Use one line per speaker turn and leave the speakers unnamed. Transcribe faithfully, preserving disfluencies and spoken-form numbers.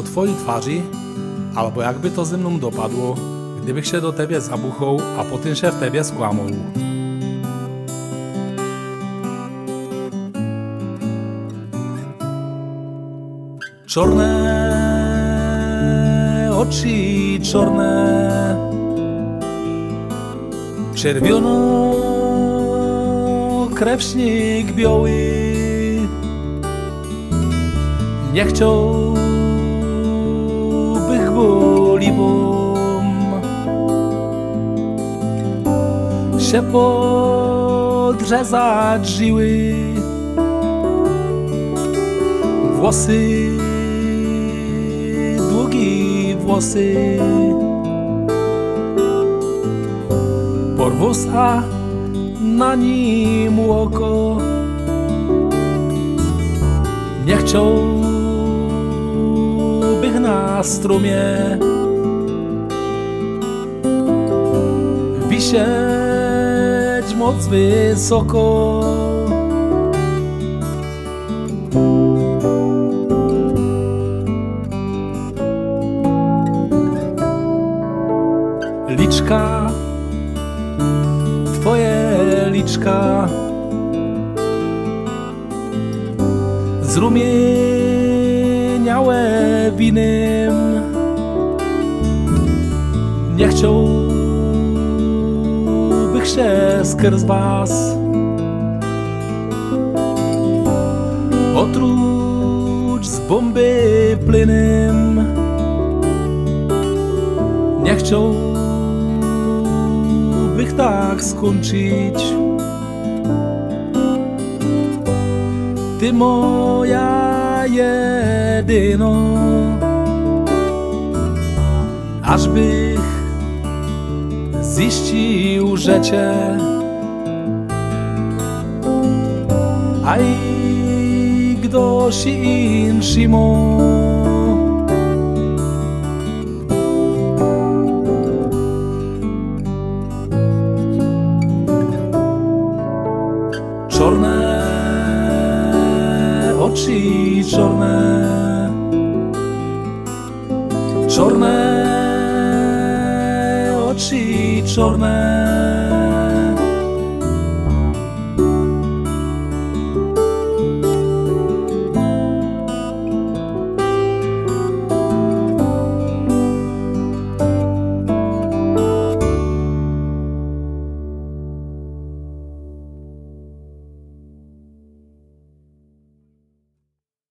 o twojej twarzy, albo jakby to ze mną dopadło, gdybych się do tebie zabuchał, a potem się w tebie skłamał. Czarne oczy, czarne, czerwiono krewśnik biały. Nie chciałbych bolibom się podrzezać żyły. Włosy, długie włosy, porwosa na nim oko. Nie chciałbych na strumie wisieć moc wysoko. Liczka, twoje liczka zrumieniałe winem. Nie chciałbych się skrz was otruć z bomby płynem. Nie chciałbych tak skończyć. Ty moja jedyno, ażbych ziścił, że cię a i ktoś inszy mo. Czarne oczy, czarne, czarne oczy, czarne.